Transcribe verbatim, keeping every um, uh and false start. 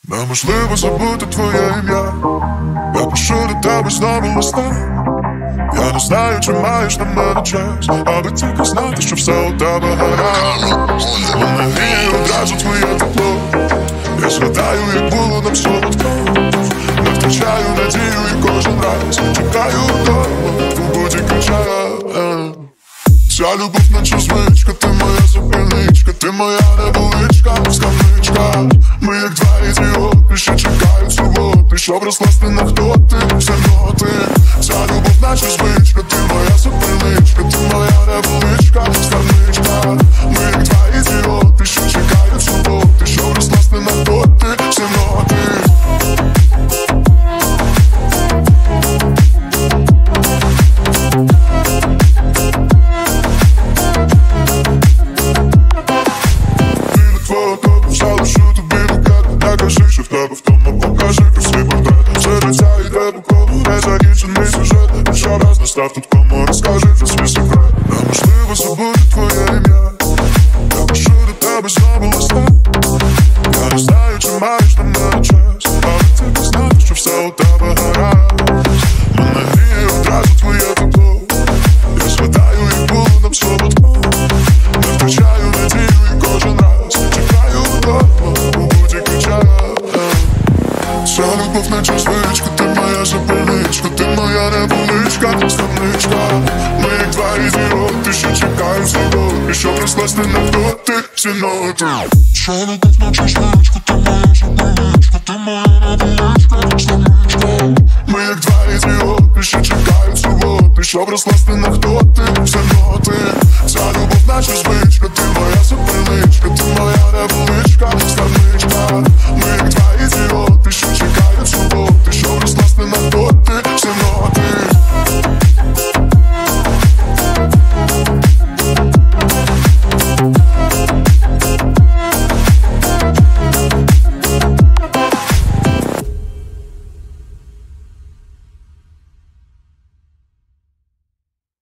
Неможливо забути твоє ім'я. Я пишу до тебе знову листа. Я не знаю, чи маєш на мене час, аби тільки знати, що все у тебе гаразд. Мене гріє одразу твоє тепло. Я згадаю, як було нам солодко. Не втрачаю надію і кожен раз чекаю вдома у будь-який час. Ця любов наче звичка, ти моя запальничка, ти моя невеличка скамничка. Ми як два ідіоти, що чекають суботи, щоб розкласти на хто ти, все ноти. Ця любов наче звичка, ти моя запальничка, ти моя невеличка скамничка. Ми як два ідіоти, що чекають суботи, щоб розкласти на хто ти, все ноти. Залишу тобі букет, накажи, що в тебе вдома, покажи красивий портрет. Серця йде по колу, незакінчений сюжет. Що раз настав тут кому, розкажи про свій секрет. Неможливо забути твоє ім'я. Я пишу до тебе знову листа. Я не знаю, чи маєш на мене час, але тільки знати, що все у тебе гаразд. Мене гріє одразу твоє тепло. Я згадаю, як було нам солодко. Не втрачаю надію і кожен раз чекаю вдома у будь-який час. Ця любов наче звичка, ти моя запальничка, ти моя невеличка скамничка. Ми як два ідіоти, що чекають свободи, щоб розкласти на доти всі ноти. Ця любов наче звичка, ти моя запальничка, ти моя невеличка скамничка. Ми як два ідіоти, що чекають свободи, щоб розкласти